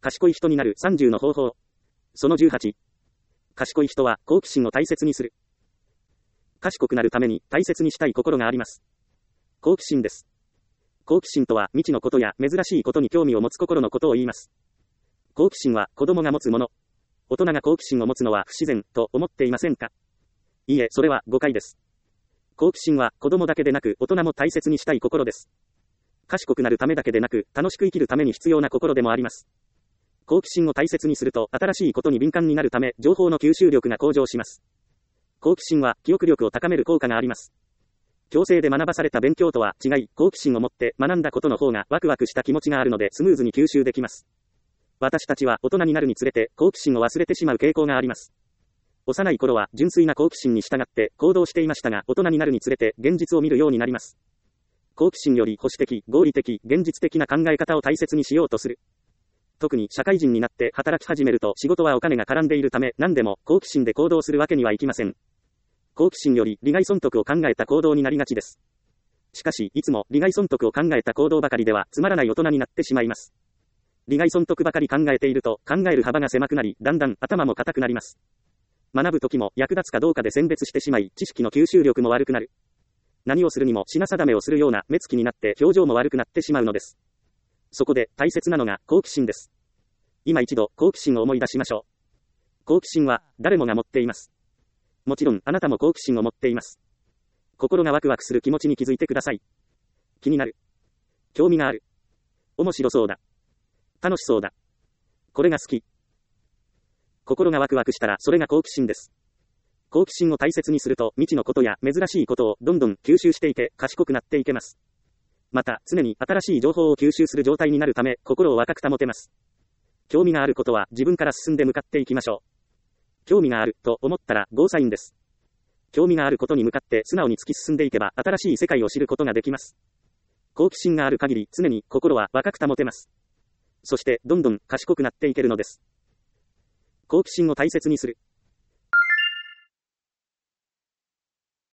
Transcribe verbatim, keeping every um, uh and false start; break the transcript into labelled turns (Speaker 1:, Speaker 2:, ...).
Speaker 1: 賢い人になるさんじゅうの方法。そのじゅうはち。賢い人は好奇心を大切にする。賢くなるために大切にしたい心があります。好奇心です。好奇心とは未知のことや珍しいことに興味を持つ心のことを言います。好奇心は子供が持つもの。大人が好奇心を持つのは不自然と思っていませんか？いいえ、それは誤解です。好奇心は子供だけでなく大人も大切にしたい心です。賢くなるためだけでなく楽しく生きるために必要な心でもあります。好奇心を大切にすると新しいことに敏感になるため情報の吸収力が向上します。好奇心は記憶力を高める効果があります。強制で学ばされた勉強とは違い、好奇心を持って学んだことの方がワクワクした気持ちがあるのでスムーズに吸収できます。私たちは大人になるにつれて好奇心を忘れてしまう傾向があります。幼い頃は純粋な好奇心に従って行動していましたが、大人になるにつれて現実を見るようになります。好奇心より保守的、合理的、現実的な考え方を大切にしようとする。特に社会人になって働き始めると仕事はお金が絡んでいるため何でも好奇心で行動するわけにはいきません。好奇心より利害損得を考えた行動になりがちです。しかしいつも利害損得を考えた行動ばかりではつまらない大人になってしまいます。利害損得ばかり考えていると考える幅が狭くなり、だんだん頭も固くなります。学ぶときも役立つかどうかで選別してしまい、知識の吸収力も悪くなる。何をするにも品定めをするような目つきになって表情も悪くなってしまうのです。そこで大切なのが好奇心です。今一度好奇心を思い出しましょう。好奇心は誰もが持っています。もちろんあなたも好奇心を持っています。心がワクワクする気持ちに気づいてください。気になる。興味がある。面白そうだ。楽しそうだ。これが好き。心がワクワクしたらそれが好奇心です。好奇心を大切にすると未知のことや珍しいことをどんどん吸収していて賢くなっていけます。また常に新しい情報を吸収する状態になるため心を若く保てます。興味があることは自分から進んで向かっていきましょう。興味があると思ったらゴーサインです。興味があることに向かって素直に突き進んでいけば新しい世界を知ることができます。好奇心がある限り常に心は若く保てます。そしてどんどん賢くなっていけるのです。好奇心を大切にする。